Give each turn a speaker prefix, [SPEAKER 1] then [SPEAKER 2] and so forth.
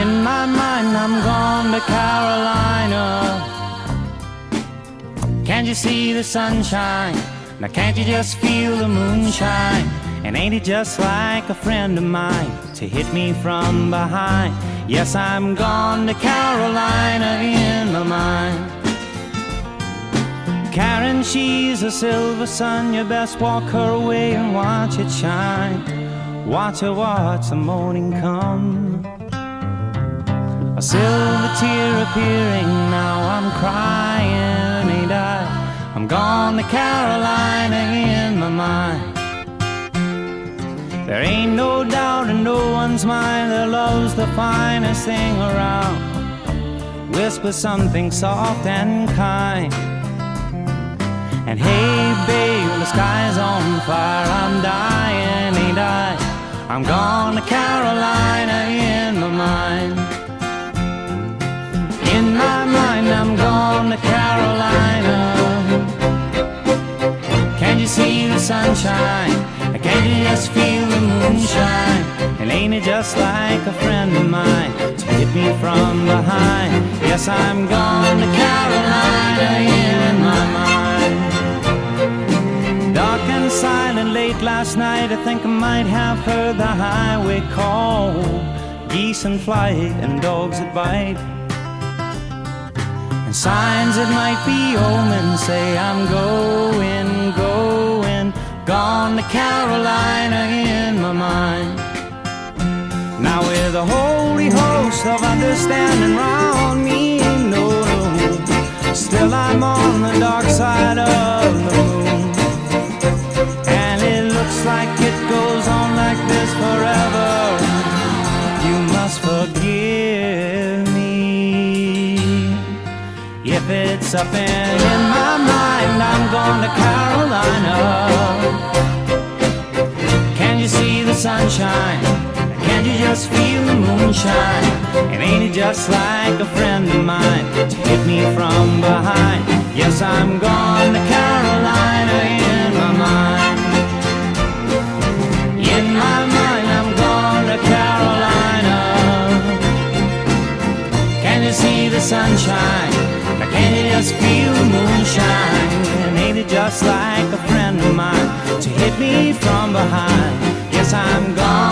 [SPEAKER 1] In my mind I'm gone to Carolina. Can't you see the sunshine? Now can't you just feel the moonshine? And ain't it just like a friend of mine to hit me from behind? Yes, I'm gone to Carolina in my mind. Karen, she's a silver sun. You best walk her away and watch it shine. Watch her watch the morning come. A silver tear appearing, now I'm crying, ain't I? I'm gone to Carolina in my mind. There ain't no doubt in no one's mind that love's the finest thing around. Whisper something soft and kind. And hey babe, the sky's on fire, I'm dying, ain't I? I'm gone to Carolina in my mind. In my mind I'm gone to Carolina. Can't you see the sunshine? Can't you just feel the moonshine? And ain't it just like a friend of mine to hit me from behind? Yes, I'm gone to Carolina in my mind. Dark and silent late last night, I think I might have heard the highway call. Geese in flight and dogs that bite, and signs that might be omens say I'm going, going. Gone to Carolina in my mind. Now with a holy host of understanding round me, no, no, still I'm on the dark side of the moon. And it looks like it goes on like this forever. You must forgive me if it's up in my mind. I'm going to Carolina. Can you see the sunshine? Can't you just feel the moonshine? And ain't it just like a friend of mine to hit me from behind? Yes, I'm gone to Carolina in my mind. In my mind I'm gone to Carolina. Can you see the sunshine? Can you just feel the moonshine? And ain't it just like a friend of mine to hit me from behind? Yes, I'm gone